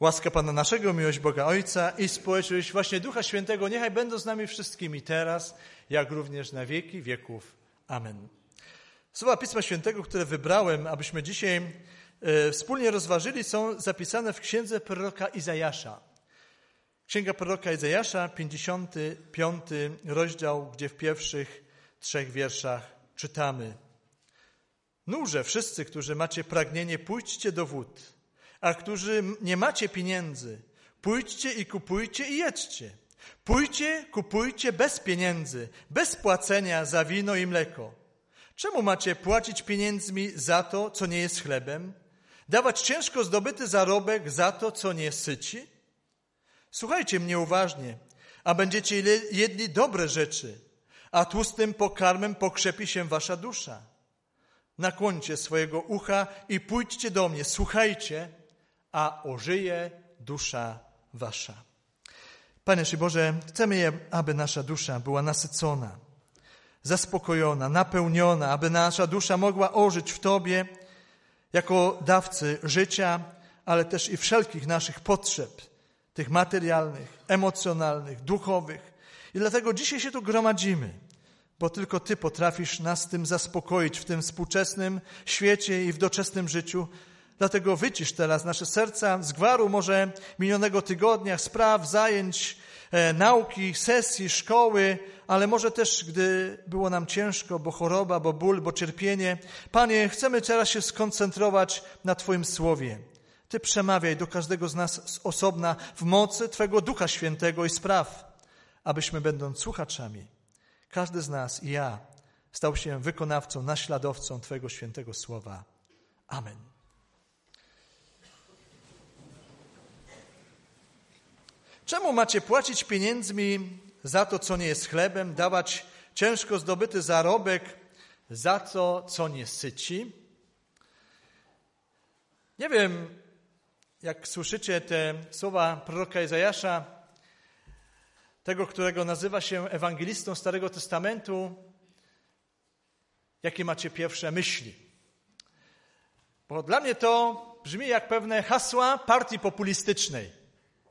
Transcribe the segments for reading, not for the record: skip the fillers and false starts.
Łaska Pana naszego, miłość Boga Ojca i społeczność właśnie Ducha Świętego niechaj będą z nami wszystkimi teraz, jak również na wieki wieków. Amen. Słowa Pisma Świętego, które wybrałem, abyśmy dzisiaj wspólnie rozważyli, są zapisane w księdze proroka Izajasza. Księga proroka Izajasza, 55 rozdział, gdzie w pierwszych 3 wierszach czytamy: Nurze wszyscy, którzy macie pragnienie, pójdźcie do wód, a którzy nie macie pieniędzy, pójdźcie i kupujcie i jedźcie. Pójdźcie, kupujcie bez pieniędzy, bez płacenia za wino i mleko. Czemu macie płacić pieniędzmi za to, co nie jest chlebem? Dawać ciężko zdobyty zarobek za to, co nie syci? Słuchajcie mnie uważnie, a będziecie jedli dobre rzeczy, a tłustym pokarmem pokrzepi się wasza dusza. Nakłońcie swojego ucha i pójdźcie do mnie, słuchajcie, a ożyje dusza wasza. Panie Boże, chcemy, aby nasza dusza była nasycona, zaspokojona, napełniona, aby nasza dusza mogła ożyć w Tobie jako dawcy życia, ale też i wszelkich naszych potrzeb, tych materialnych, emocjonalnych, duchowych. I dlatego dzisiaj się tu gromadzimy, bo tylko Ty potrafisz nas tym zaspokoić w tym współczesnym świecie i w doczesnym życiu. Dlatego wycisz teraz nasze serca z gwaru może minionego tygodnia, spraw, zajęć, nauki, sesji, szkoły, ale może też, gdy było nam ciężko, bo choroba, bo ból, bo cierpienie. Panie, chcemy teraz się skoncentrować na Twoim Słowie. Ty przemawiaj do każdego z nas z osobna w mocy Twego Ducha Świętego i spraw, abyśmy będąc słuchaczami, każdy z nas i ja stał się wykonawcą, naśladowcą Twojego świętego Słowa. Amen. Czemu macie płacić pieniędzmi za to, co nie jest chlebem, dawać ciężko zdobyty zarobek za to, co nie syci? Nie wiem, jak słyszycie te słowa proroka Izajasza, tego, którego nazywa się ewangelistą Starego Testamentu, jakie macie pierwsze myśli? Bo dla mnie to brzmi jak pewne hasła partii populistycznej.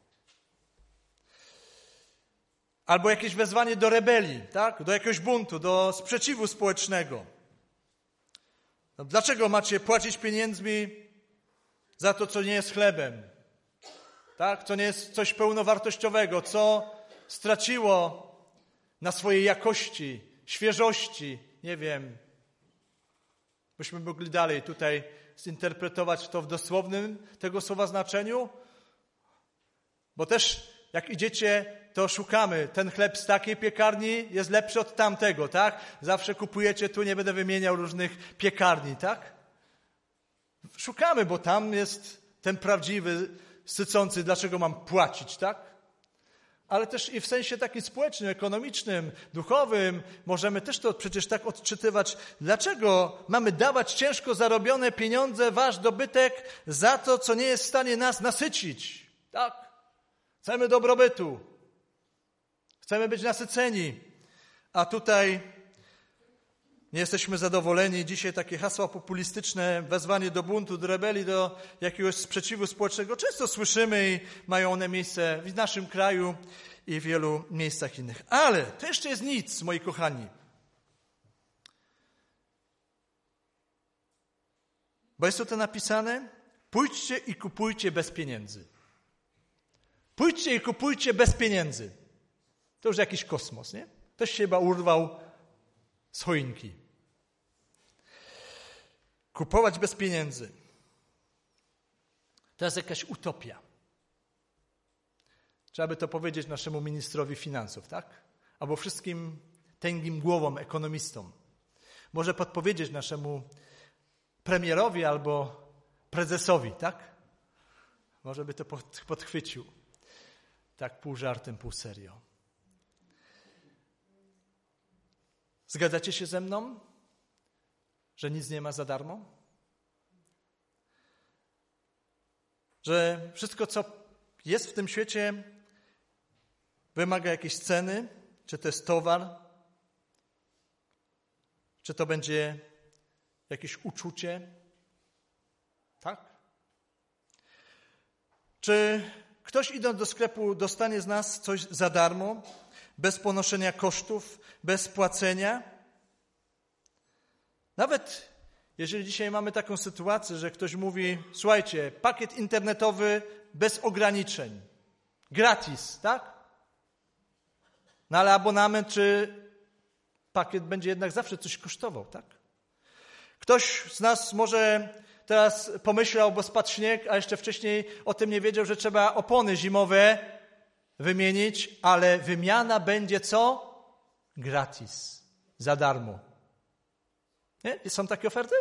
Albo jakieś wezwanie do rebelii, tak? Do jakiegoś buntu, do sprzeciwu społecznego. No, dlaczego macie płacić pieniędzmi za to, co nie jest chlebem? Tak? Co nie jest coś pełnowartościowego, co straciło na swojej jakości, świeżości, nie wiem. Byśmy mogli dalej tutaj zinterpretować to w dosłownym tego słowa znaczeniu, bo też jak idziecie, to szukamy. Ten chleb z takiej piekarni jest lepszy od tamtego, tak? Zawsze kupujecie tu, nie będę wymieniał różnych piekarni, tak? Szukamy, bo tam jest ten prawdziwy, sycący, dlaczego mam płacić, tak? Ale też i w sensie takim społecznym, ekonomicznym, duchowym możemy też to przecież tak odczytywać. Dlaczego mamy dawać ciężko zarobione pieniądze, wasz dobytek za to, co nie jest w stanie nas nasycić, tak? Chcemy dobrobytu. Chcemy być nasyceni. A tutaj nie jesteśmy zadowoleni. Dzisiaj takie hasła populistyczne, wezwanie do buntu, do rebelii, do jakiegoś sprzeciwu społecznego często słyszymy i mają one miejsce w naszym kraju i w wielu miejscach innych. Ale to jeszcze jest nic, moi kochani. Bo jest tutaj napisane: pójdźcie i kupujcie bez pieniędzy. Pójdźcie i kupujcie bez pieniędzy. To już jakiś kosmos, nie? Ktoś się chyba urwał z choinki. Kupować bez pieniędzy. To jest jakaś utopia. Trzeba by to powiedzieć naszemu ministrowi finansów, tak? Albo wszystkim tęgim głowom, ekonomistom. Może podpowiedzieć naszemu premierowi albo prezesowi, tak? Może by to podchwycił. Tak pół żartem, pół serio. Zgadzacie się ze mną, że nic nie ma za darmo? Że wszystko, co jest w tym świecie, wymaga jakiejś ceny? Czy to jest towar? Czy to będzie jakieś uczucie? Tak? Czy ktoś idąc do sklepu dostanie z nas coś za darmo, bez ponoszenia kosztów, bez płacenia? Nawet jeżeli dzisiaj mamy taką sytuację, że ktoś mówi, słuchajcie, pakiet internetowy bez ograniczeń, gratis, tak? No ale abonament czy pakiet będzie jednak zawsze coś kosztował, tak? Ktoś z nas może teraz pomyślał, bo spadł śnieg, a jeszcze wcześniej o tym nie wiedział, że trzeba opony zimowe wymienić, ale wymiana będzie co? Gratis, za darmo. Nie? Są takie oferty?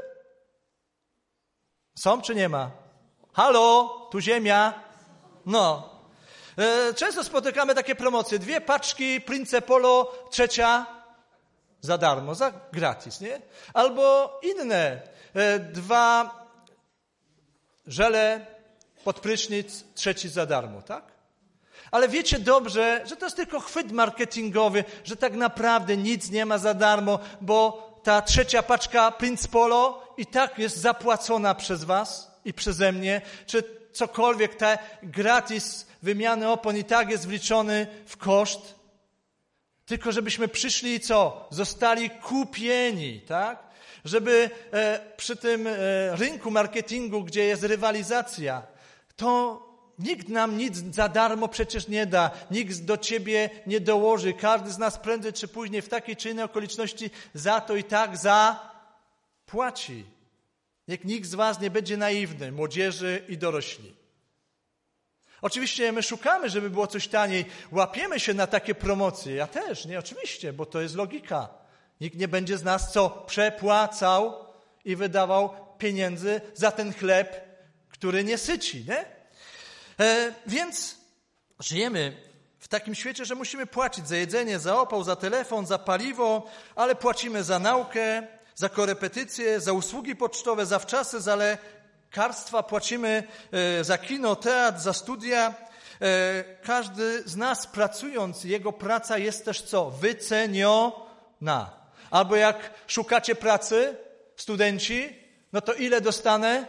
Są czy nie ma? Halo, tu ziemia. No. Często spotykamy takie promocje. 2 paczki Prince Polo, 3 za darmo, za gratis, nie? Albo inne. 2 żele pod prysznic, 3 za darmo, tak? Ale wiecie dobrze, że to jest tylko chwyt marketingowy, że tak naprawdę nic nie ma za darmo, bo ta 3 paczka Prince Polo i tak jest zapłacona przez was i przeze mnie, czy cokolwiek, te gratis wymiany opon i tak jest wliczony w koszt. Tylko żebyśmy przyszli i co? Zostali kupieni, tak? Żeby przy tym rynku marketingu, gdzie jest rywalizacja, to nikt nam nic za darmo przecież nie da. Nikt do ciebie nie dołoży. Każdy z nas prędzej czy później w takiej czy innej okoliczności za to i tak zapłaci. Nikt z was nie będzie naiwny, młodzieży i dorośli. Oczywiście my szukamy, żeby było coś taniej. Łapiemy się na takie promocje. Ja też, nie? Oczywiście, bo to jest logika. Nikt nie będzie z nas co przepłacał i wydawał pieniędzy za ten chleb, który nie syci, nie? Więc żyjemy w takim świecie, że musimy płacić za jedzenie, za opał, za telefon, za paliwo, ale płacimy za naukę, za korepetycje, za usługi pocztowe, za wczasy, za lekarstwa, płacimy za kino, teatr, za studia. Każdy z nas pracując, jego praca jest też co? Wyceniona. Albo jak szukacie pracy, studenci, no to ile dostanę?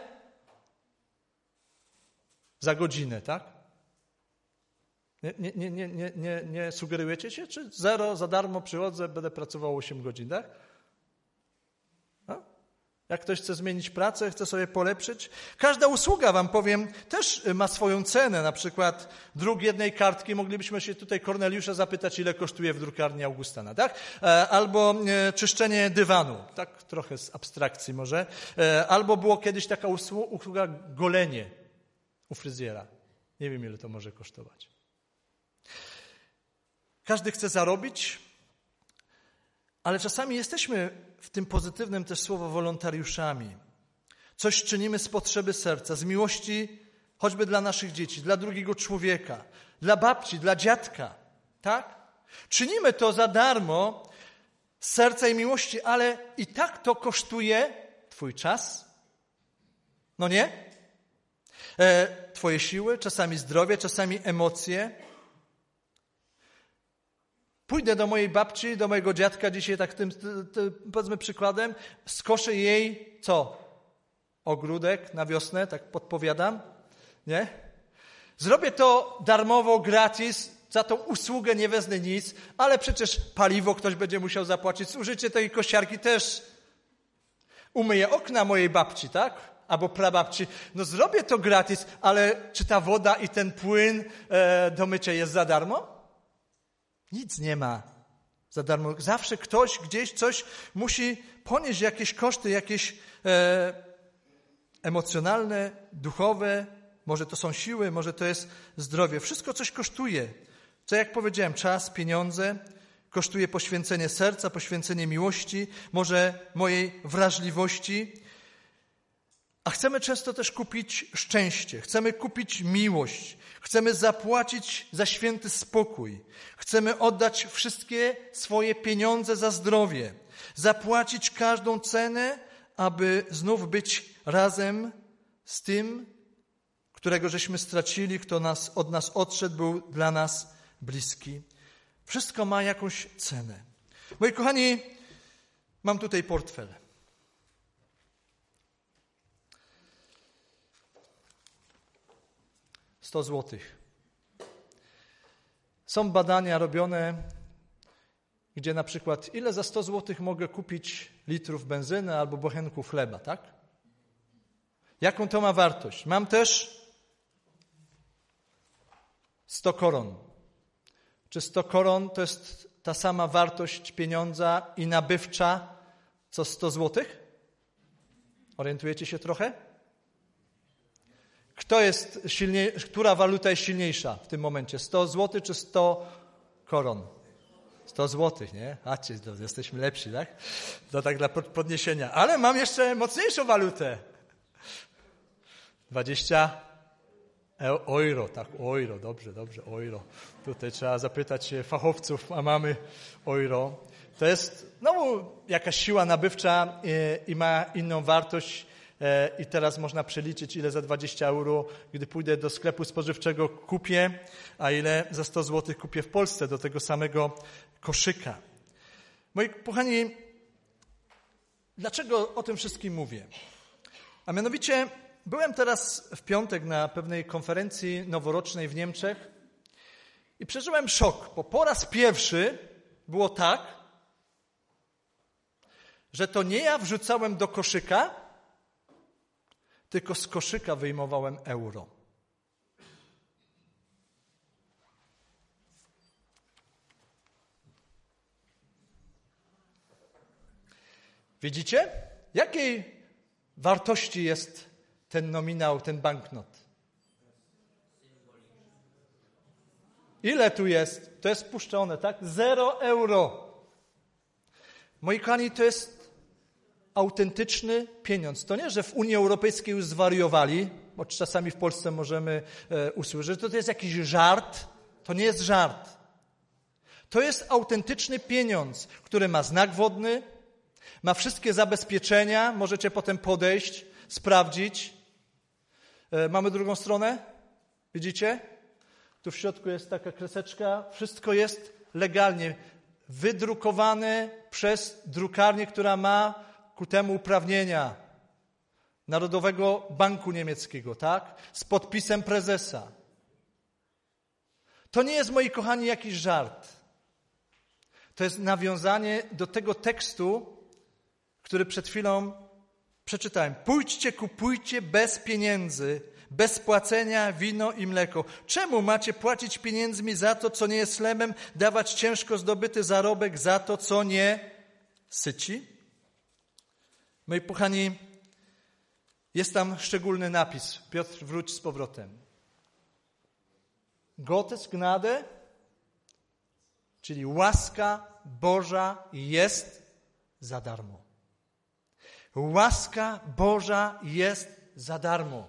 Za godzinę, tak? Nie sugerujecie się? Czy 0 za darmo przychodzę, będę pracował 8 godzin, tak? No? Jak ktoś chce zmienić pracę, chce sobie polepszyć. Każda usługa, wam powiem, też ma swoją cenę. Na przykład druk jednej kartki, moglibyśmy się tutaj Korneliusza zapytać, ile kosztuje w drukarni Augustana, tak? Albo czyszczenie dywanu, tak trochę z abstrakcji może. Albo było kiedyś taka usługa golenie u fryzjera. Nie wiem, ile to może kosztować. Każdy chce zarobić, ale czasami jesteśmy w tym pozytywnym też słowo wolontariuszami. Coś czynimy z potrzeby serca, z miłości choćby dla naszych dzieci, dla drugiego człowieka, dla babci, dla dziadka, tak? Czynimy to za darmo z serca i miłości, ale i tak to kosztuje twój czas, no nie? Twoje siły, czasami zdrowie, czasami emocje. Pójdę do mojej babci, do mojego dziadka dzisiaj tak tym powiedzmy przykładem, skoszę jej co? Ogródek na wiosnę, tak podpowiadam, nie? Zrobię to darmowo, gratis, za tą usługę nie wezmę nic, ale przecież paliwo ktoś będzie musiał zapłacić, zużycie tej kosiarki też. Umyję okna mojej babci, tak? Albo prababci. No zrobię to gratis, ale czy ta woda i ten płyn do mycia jest za darmo? Nic nie ma za darmo. Zawsze ktoś gdzieś coś musi ponieść, jakieś koszty, jakieś emocjonalne, duchowe. Może to są siły, może to jest zdrowie. Wszystko coś kosztuje. Co jak powiedziałem, czas, pieniądze. Kosztuje poświęcenie serca, poświęcenie miłości, może mojej wrażliwości. A chcemy często też kupić szczęście, chcemy kupić miłość, chcemy zapłacić za święty spokój, chcemy oddać wszystkie swoje pieniądze za zdrowie, zapłacić każdą cenę, aby znów być razem z tym, którego żeśmy stracili, kto od nas odszedł, był dla nas bliski. Wszystko ma jakąś cenę. Moi kochani, mam tutaj portfel. 100 złotych. Są badania robione, gdzie na przykład ile za 100 złotych mogę kupić litrów benzyny albo bochenków chleba, tak? Jaką to ma wartość? Mam też 100 koron. Czy 100 koron to jest ta sama wartość pieniądza i nabywcza, co 100 złotych? Orientujecie się trochę? Która waluta jest silniejsza w tym momencie? 100 złotych czy 100 koron? 100 złotych, nie? Jesteśmy lepsi, tak? To tak dla podniesienia. Ale mam jeszcze mocniejszą walutę. 20 euro, tak, euro, dobrze, euro. Tutaj trzeba zapytać się fachowców, a mamy euro. To jest jakaś siła nabywcza i ma inną wartość. I teraz można przeliczyć, ile za 20 euro, gdy pójdę do sklepu spożywczego, kupię, a ile za 100 zł kupię w Polsce do tego samego koszyka. Moi kochani, dlaczego o tym wszystkim mówię? A mianowicie byłem teraz w piątek na pewnej konferencji noworocznej w Niemczech i przeżyłem szok, bo po raz pierwszy było tak, że to nie ja wrzucałem do koszyka, tylko z koszyka wyjmowałem euro. Widzicie? Jakiej wartości jest ten nominał, ten banknot? Ile tu jest? To jest puszczone, tak? 0 euro. Moi kochani, to jest autentyczny pieniądz. To nie, że w Unii Europejskiej już zwariowali, bo czasami w Polsce możemy usłyszeć, że to jest jakiś żart. To nie jest żart. To jest autentyczny pieniądz, który ma znak wodny, ma wszystkie zabezpieczenia, możecie potem podejść, sprawdzić. Mamy drugą stronę? Widzicie? Tu w środku jest taka kreseczka. Wszystko jest legalnie wydrukowane przez drukarnię, która ma ku temu uprawnienia Narodowego Banku Niemieckiego, tak? Z podpisem prezesa. To nie jest, moi kochani, jakiś żart. To jest nawiązanie do tego tekstu, który przed chwilą przeczytałem. Pójdźcie, kupujcie bez pieniędzy, bez płacenia wino i mleko. Czemu macie płacić pieniędzmi za to, co nie jest chlebem, dawać ciężko zdobyty zarobek za to, co nie syci? Moi kochani, jest tam szczególny napis. Piotr, wróć z powrotem. Gottes Gnade, czyli łaska Boża jest za darmo. Łaska Boża jest za darmo.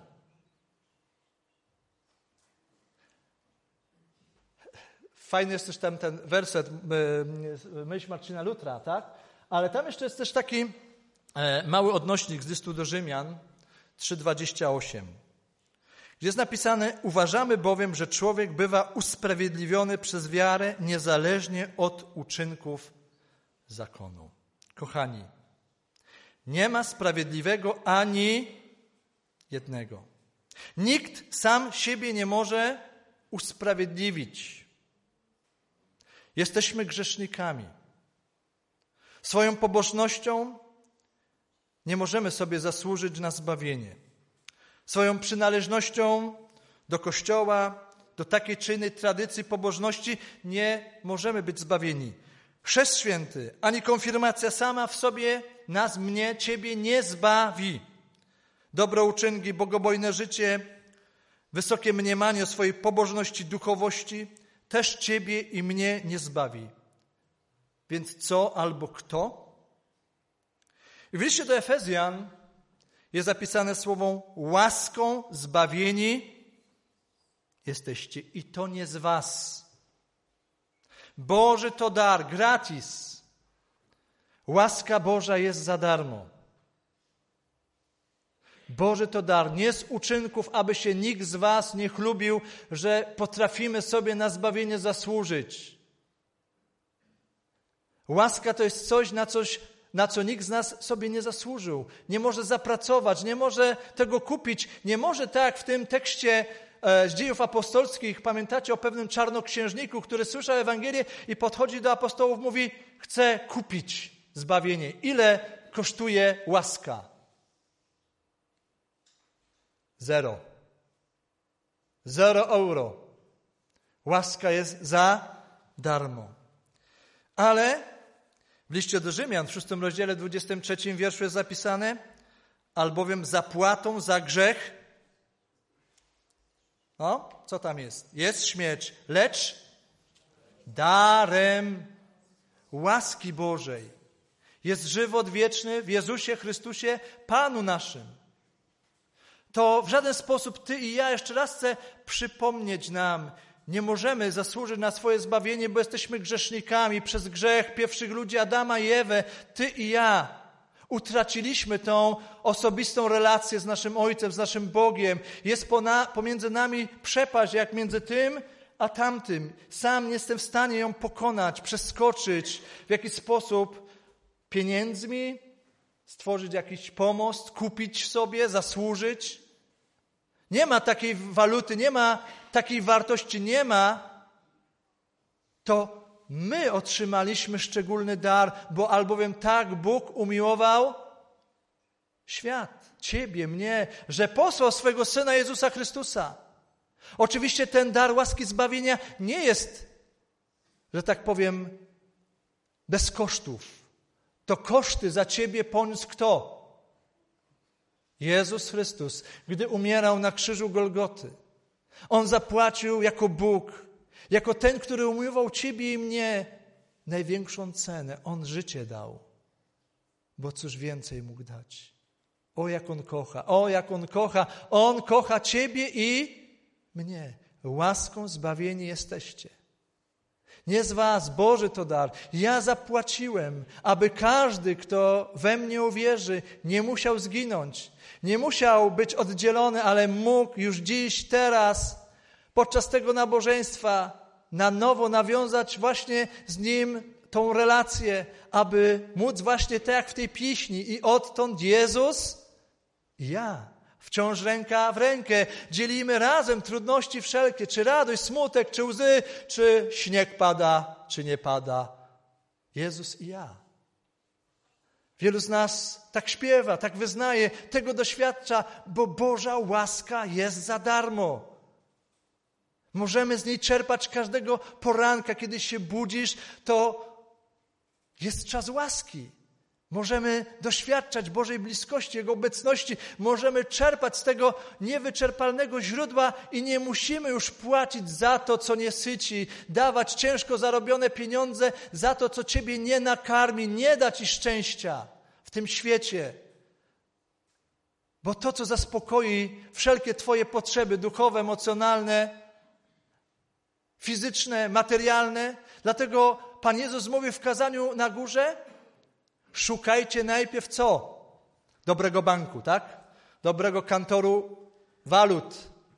Fajny jest też tam ten werset, myśl Marcina Lutra, tak? Ale tam jeszcze jest też taki mały odnośnik z listu do Rzymian 3:28, gdzie jest napisane: uważamy bowiem, że człowiek bywa usprawiedliwiony przez wiarę niezależnie od uczynków zakonu. Kochani, nie ma sprawiedliwego ani jednego. Nikt sam siebie nie może usprawiedliwić. Jesteśmy grzesznikami. Swoją pobożnością nie możemy sobie zasłużyć na zbawienie. Swoją przynależnością do Kościoła, do takiej czy innej tradycji pobożności nie możemy być zbawieni. Chrzest święty, ani konfirmacja sama w sobie nas, mnie, ciebie nie zbawi. Dobrouczynki, bogobojne życie, wysokie mniemanie o swojej pobożności, duchowości też ciebie i mnie nie zbawi. Więc co albo kto? I w liście do Efezjan jest zapisane słowo: łaską zbawieni jesteście i to nie z was. Boży to dar, gratis. Łaska Boża jest za darmo. Boży to dar, nie z uczynków, aby się nikt z was nie chlubił, że potrafimy sobie na zbawienie zasłużyć. Łaska to jest coś, na co nikt z nas sobie nie zasłużył. Nie może zapracować, nie może tego kupić, nie może tak jak w tym tekście z Dziejów Apostolskich, pamiętacie o pewnym czarnoksiężniku, który słyszał Ewangelię i podchodzi do apostołów, mówi, chcę kupić zbawienie. Ile kosztuje łaska? 0. 0 euro. Łaska jest za darmo. Ale w liście do Rzymian, w 6 rozdziale, 23 wierszu jest zapisane, albowiem zapłatą za grzech, co tam jest? Jest śmierć, lecz darem łaski Bożej jest żywot wieczny w Jezusie Chrystusie, Panu naszym. To w żaden sposób ty i ja, jeszcze raz chcę przypomnieć nam, nie możemy zasłużyć na swoje zbawienie, bo jesteśmy grzesznikami. Przez grzech pierwszych ludzi, Adama i Ewę, ty i ja utraciliśmy tą osobistą relację z naszym Ojcem, z naszym Bogiem. Jest pomiędzy nami przepaść, jak między tym a tamtym. Sam nie jestem w stanie ją pokonać, przeskoczyć. W jakiś sposób pieniędzmi stworzyć jakiś pomost, kupić sobie, zasłużyć. Nie ma takiej waluty, nie ma takiej wartości, nie ma. To my otrzymaliśmy szczególny dar, bo albowiem tak Bóg umiłował świat, ciebie, mnie, że posłał swego Syna Jezusa Chrystusa. Oczywiście ten dar łaski zbawienia nie jest, że tak powiem, bez kosztów. To koszty za ciebie poniósł kto? Jezus Chrystus, gdy umierał na krzyżu Golgoty. On zapłacił jako Bóg, jako ten, który umiłował ciebie i mnie, największą cenę. On życie dał, bo cóż więcej mógł dać. O, jak On kocha, o, jak On kocha. On kocha ciebie i mnie. Łaską zbawieni jesteście. Nie z was, Boży to dar. Ja zapłaciłem, aby każdy, kto we mnie uwierzy, nie musiał zginąć. Nie musiał być oddzielony, ale mógł już dziś, teraz, podczas tego nabożeństwa na nowo nawiązać właśnie z Nim tą relację, aby móc właśnie tak jak w tej pieśni i odtąd Jezus i ja. Wciąż ręka w rękę. Dzielimy razem trudności wszelkie, czy radość, smutek, czy łzy, czy śnieg pada, czy nie pada. Jezus i ja. Wielu z nas tak śpiewa, tak wyznaje, tego doświadcza, bo Boża łaska jest za darmo. Możemy z niej czerpać każdego poranka, kiedy się budzisz, to jest czas łaski. Możemy doświadczać Bożej bliskości, Jego obecności. Możemy czerpać z tego niewyczerpalnego źródła i nie musimy już płacić za to, co nie syci, dawać ciężko zarobione pieniądze za to, co ciebie nie nakarmi, nie da ci szczęścia w tym świecie. Bo to, co zaspokoi wszelkie twoje potrzeby duchowe, emocjonalne, fizyczne, materialne. Dlatego Pan Jezus mówi w kazaniu na górze, szukajcie najpierw co? Dobrego banku, tak? Dobrego kantoru walut.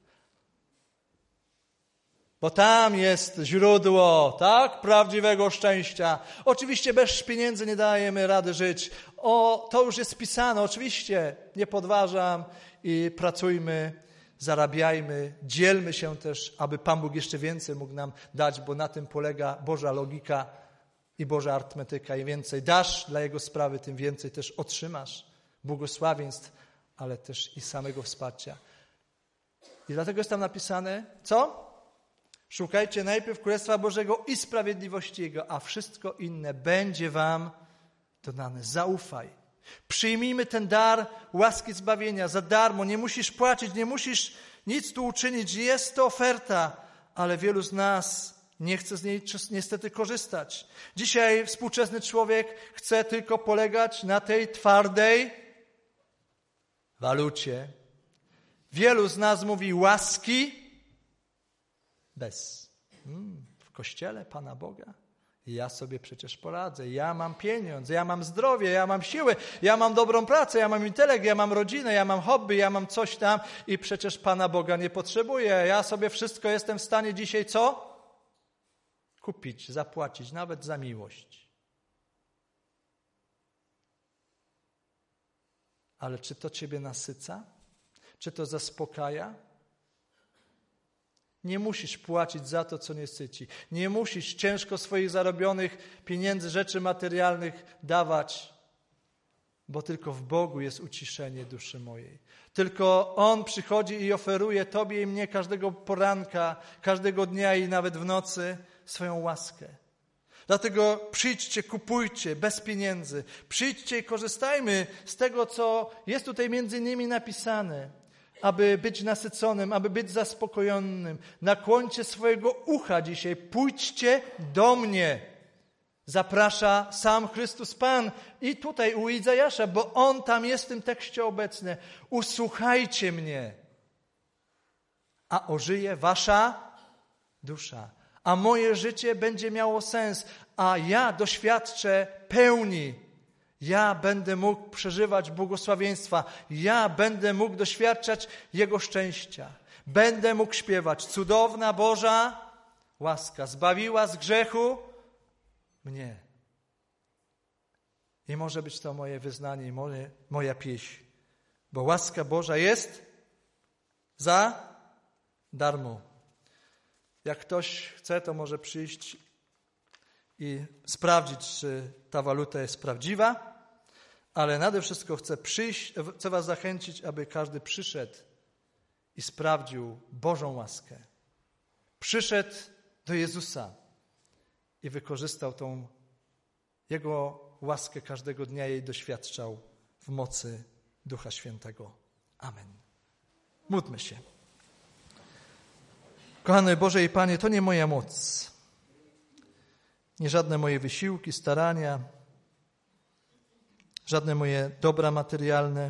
Bo tam jest źródło, tak? Prawdziwego szczęścia. Oczywiście bez pieniędzy nie dajemy rady żyć. To już jest spisane. Oczywiście nie podważam i pracujmy, zarabiajmy, dzielmy się też, aby Pan Bóg jeszcze więcej mógł nam dać, bo na tym polega Boża logika i Boża arytmetyka. Im więcej dasz dla Jego sprawy, tym więcej też otrzymasz błogosławieństw, ale też i samego wsparcia. I dlatego jest tam napisane, co? Szukajcie najpierw Królestwa Bożego i sprawiedliwości Jego, a wszystko inne będzie wam dodane. Zaufaj. Przyjmijmy ten dar łaski zbawienia za darmo. Nie musisz płacić, nie musisz nic tu uczynić. Jest to oferta, ale wielu z nas nie chce z niej niestety korzystać. Dzisiaj współczesny człowiek chce tylko polegać na tej twardej walucie. Wielu z nas mówi łaski bez. W kościele Pana Boga. Ja sobie przecież poradzę. Ja mam pieniądz, ja mam zdrowie, ja mam siłę, ja mam dobrą pracę, ja mam intelekt, ja mam rodzinę, ja mam hobby, ja mam coś tam i przecież Pana Boga nie potrzebuję. Ja sobie wszystko jestem w stanie dzisiaj co? Kupić, zapłacić, nawet za miłość. Ale czy to ciebie nasyca? Czy to zaspokaja? Nie musisz płacić za to, co nie syci. Nie musisz ciężko swoich zarobionych pieniędzy, rzeczy materialnych dawać, bo tylko w Bogu jest uciszenie duszy mojej. Tylko On przychodzi i oferuje Tobie i mnie każdego poranka, każdego dnia i nawet w nocy swoją łaskę. Dlatego przyjdźcie, kupujcie bez pieniędzy. Przyjdźcie i korzystajmy z tego, co jest tutaj między innymi napisane, aby być nasyconym, aby być zaspokojonym. Nakłońcie swojego ucha dzisiaj. Pójdźcie do mnie. Zaprasza sam Chrystus Pan i tutaj u Izajasza, bo On tam jest w tym tekście obecny. Usłuchajcie mnie, a ożyje wasza dusza. A moje życie będzie miało sens, a ja doświadczę pełni. Ja będę mógł przeżywać błogosławieństwa. Ja będę mógł doświadczać Jego szczęścia. Będę mógł śpiewać. Cudowna Boża łaska zbawiła z grzechu mnie. I może być to moje wyznanie i moja pieśń. Bo łaska Boża jest za darmo. Jak ktoś chce, to może przyjść i sprawdzić, czy ta waluta jest prawdziwa, ale nade wszystko chcę was zachęcić, aby każdy przyszedł i sprawdził Bożą łaskę. Przyszedł do Jezusa i wykorzystał tą Jego łaskę każdego dnia, jej doświadczał w mocy Ducha Świętego. Amen. Módlmy się. Kochany Boże i Panie, to nie moja moc, nie żadne moje wysiłki, starania, żadne moje dobra materialne,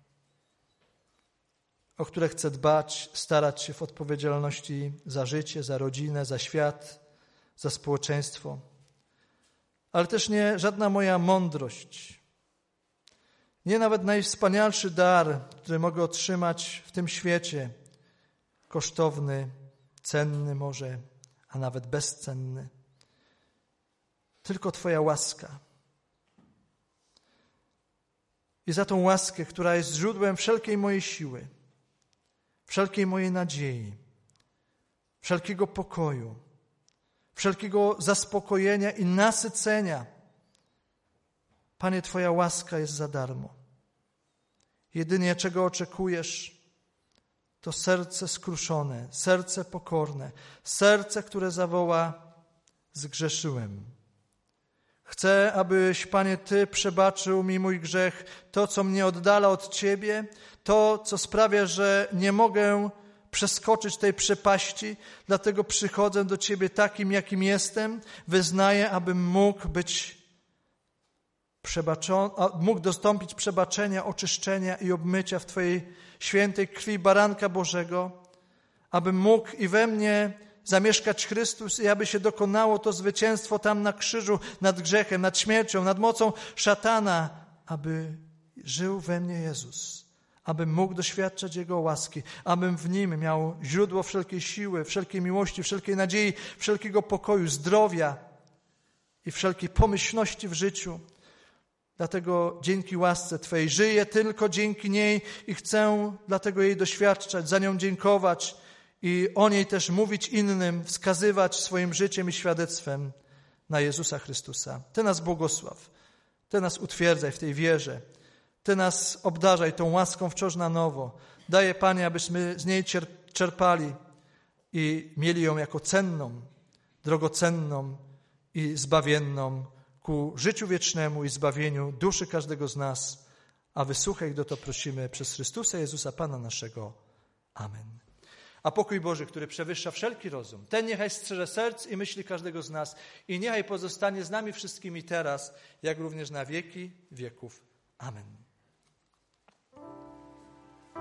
o które chcę dbać, starać się w odpowiedzialności za życie, za rodzinę, za świat, za społeczeństwo, ale też nie żadna moja mądrość, nie nawet najwspanialszy dar, który mogę otrzymać w tym świecie, kosztowny, cenny może, a nawet bezcenny. Tylko Twoja łaska. I za tą łaskę, która jest źródłem wszelkiej mojej siły, wszelkiej mojej nadziei, wszelkiego pokoju, wszelkiego zaspokojenia i nasycenia. Panie, Twoja łaska jest za darmo. Jedynie czego oczekujesz, to serce skruszone, serce pokorne, serce, które zawoła: zgrzeszyłem. Chcę, abyś, Panie, Ty przebaczył mi mój grzech, to, co mnie oddala od Ciebie, to, co sprawia, że nie mogę przeskoczyć tej przepaści, dlatego przychodzę do Ciebie takim, jakim jestem, wyznaję, abym mógł mógł dostąpić przebaczenia, oczyszczenia i obmycia w Twojej świętej krwi baranka Bożego, abym mógł i we mnie zamieszkać Chrystus i aby się dokonało to zwycięstwo tam na krzyżu nad grzechem, nad śmiercią, nad mocą szatana, aby żył we mnie Jezus, abym mógł doświadczać Jego łaski, abym w Nim miał źródło wszelkiej siły, wszelkiej miłości, wszelkiej nadziei, wszelkiego pokoju, zdrowia i wszelkiej pomyślności w życiu. Dlatego dzięki łasce Twojej żyję tylko dzięki niej i chcę dlatego jej doświadczać, za nią dziękować i o niej też mówić innym, wskazywać swoim życiem i świadectwem na Jezusa Chrystusa. Ty nas błogosław, Ty nas utwierdzaj w tej wierze, Ty nas obdarzaj tą łaską wciąż na nowo. Daję, Panie, abyśmy z niej czerpali i mieli ją jako cenną, drogocenną i zbawienną ku życiu wiecznemu i zbawieniu duszy każdego z nas. A wysłuchaj, gdy to prosimy przez Chrystusa Jezusa, Pana naszego. Amen. A pokój Boży, który przewyższa wszelki rozum, ten niechaj strzeże serc i myśli każdego z nas i niechaj pozostanie z nami wszystkimi teraz, jak również na wieki wieków. Amen.